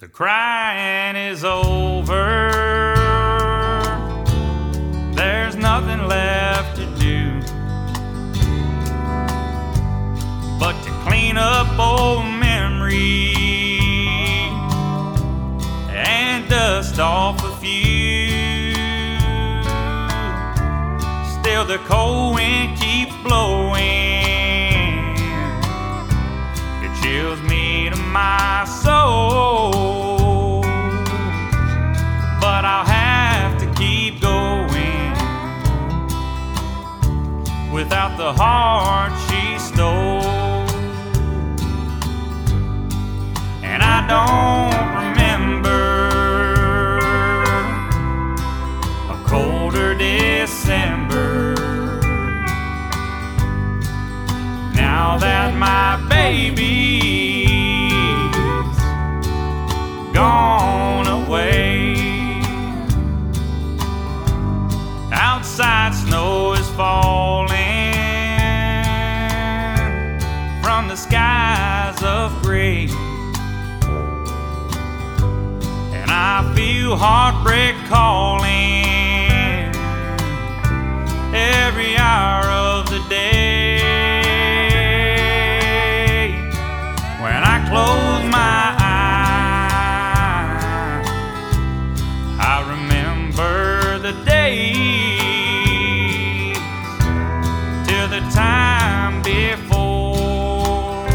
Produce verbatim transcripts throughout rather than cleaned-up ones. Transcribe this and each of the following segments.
The crying is over. There's nothing left to do but to clean up old memories and dust off a few. Still the cold wind keeps blowing. It chills me to my soul, but I'll have to keep going without the heart she stole. And I don't remember a colder December now that my baby's gone away. Outside snow is falling from the skies of gray, and I feel heartbreak calling every hour of the day. When I close my eyes, I remember the days till the time before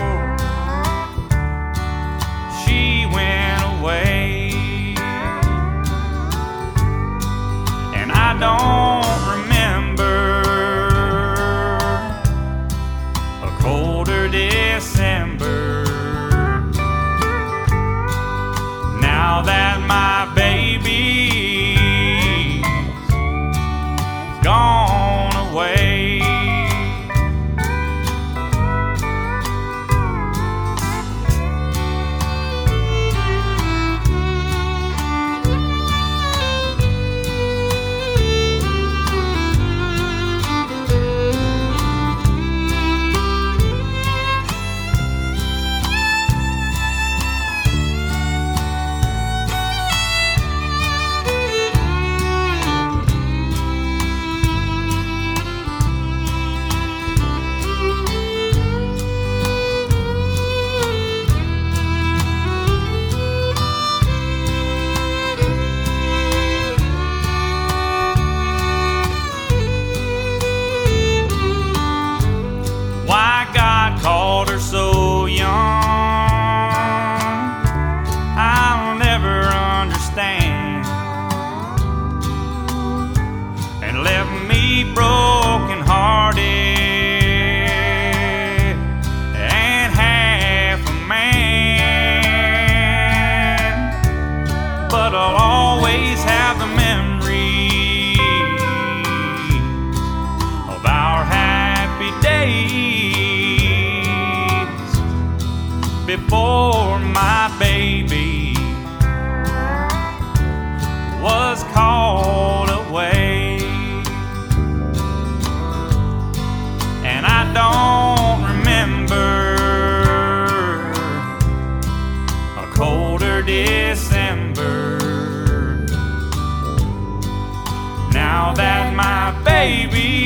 she went away. And I don't remember a colder December now that my baby's gone away. Why God called her so young, I'll never understand, and left me broken hearted and half a man. But I'll always have the memory of our happy days before my baby was called away. And I don't remember a colder December now that my baby